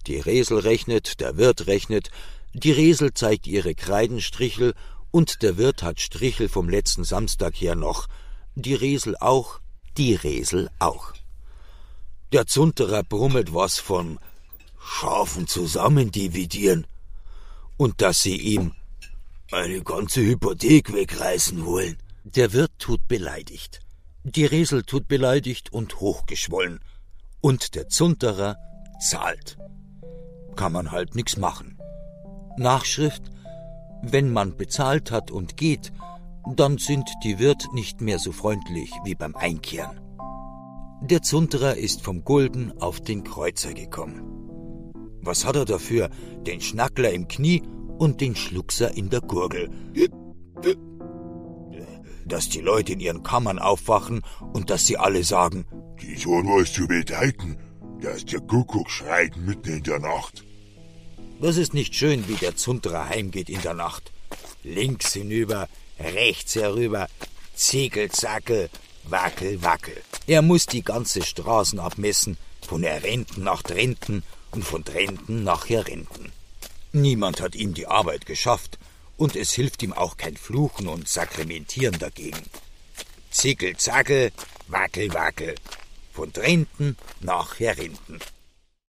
Die Resel rechnet, der Wirt rechnet, die Resel zeigt ihre Kreidenstrichel und der Wirt hat Strichel vom letzten Samstag her noch. Die Resel auch, die Resel auch. Der Zunterer brummelt was von scharfen Zusammendividieren und dass sie ihm eine ganze Hypothek wegreißen wollen. Der Wirt tut beleidigt, die Resel tut beleidigt und hochgeschwollen und der Zunterer zahlt. Kann man halt nix machen. Nachschrift: Wenn man bezahlt hat und geht, dann sind die Wirt nicht mehr so freundlich wie beim Einkehren. Der Zunterer ist vom Gulden auf den Kreuzer gekommen. Was hat er dafür? Den Schnackler im Knie und den Schluckser in der Gurgel. Dass die Leute in ihren Kammern aufwachen und dass sie alle sagen: Die sollen was zu bedeuten, dass der Kuckuck schreit mitten in der Nacht. Das ist nicht schön, wie der Zunterer heimgeht in der Nacht. Links hinüber, rechts herüber, Ziegelzackel, wackel, wackel. Er muss die ganze Straßen abmessen, von Herrenten nach Trenten und von Trenten nach Herrenten. Niemand hat ihm die Arbeit geschafft, und es hilft ihm auch kein Fluchen und Sakramentieren dagegen. Zickel, zackel, wackel, wackel, von Trenten nach Herrenten.